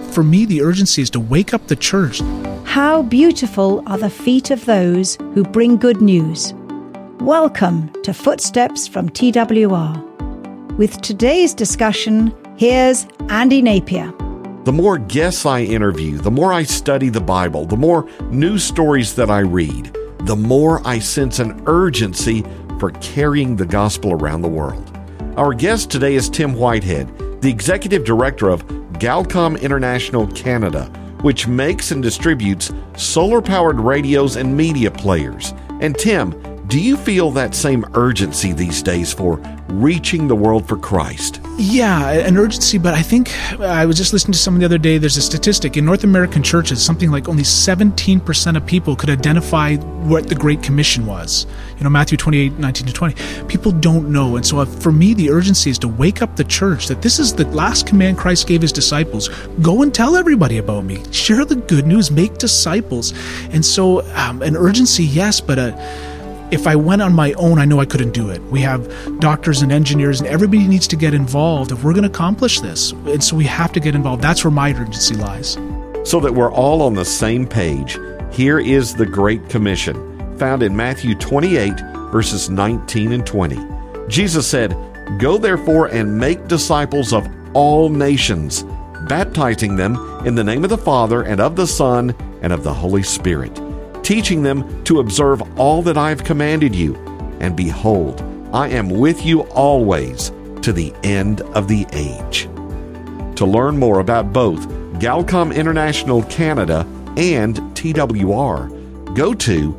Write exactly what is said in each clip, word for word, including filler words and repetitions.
for me, the urgency is to wake up the church. How beautiful are the feet of those who bring good news. Welcome to Footsteps from T W R. With today's discussion, here's Andy Napier. The more guests I interview, the more I study the Bible, the more news stories that I read, the more I sense an urgency for carrying the gospel around the world. Our guest today is Tim Whitehead, the Executive Director of Galcom International Canada, which makes and distributes solar-powered radios and media players. And Tim, do you feel that same urgency these days for reaching the world for Christ? Yeah, an urgency, but I think I was just listening to someone the other day. There's a statistic in North American churches, something like only seventeen percent of people could identify what the Great Commission was. You know, Matthew twenty-eight, nineteen to twenty. People don't know. And so for me, the urgency is to wake up the church that this is the last command Christ gave his disciples. Go and tell everybody about me. Share the good news. Make disciples. And so um, an urgency, yes, but a if I went on my own, I know I couldn't do it. We have doctors and engineers, and everybody needs to get involved if we're going to accomplish this. And so we have to get involved. That's where my urgency lies. So that we're all on the same page, here is the Great Commission, found in Matthew twenty-eight, verses nineteen and twenty. Jesus said, "Go therefore and make disciples of all nations, baptizing them in the name of the Father and of the Son and of the Holy Spirit, teaching them to observe all that I have commanded you. And behold, I am with you always to the end of the age." To learn more about both Galcom International Canada and T W R, go to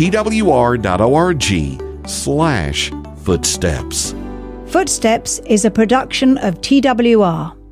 twr.org slash footsteps. Footsteps is a production of T W R.